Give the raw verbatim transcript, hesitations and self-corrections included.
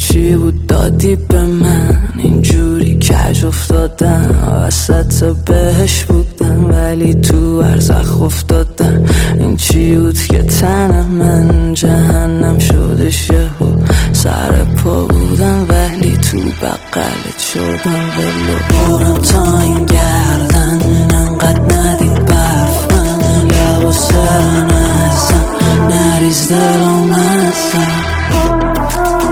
چی بود دادی به من اینجوری کج افتادم وسط بهش بودم ولی تو ارزخ افتادم این چی بود که تن من جهنم شدش یهو سر پا بودم ولی تو بغلت شدم ولو برم تا این گر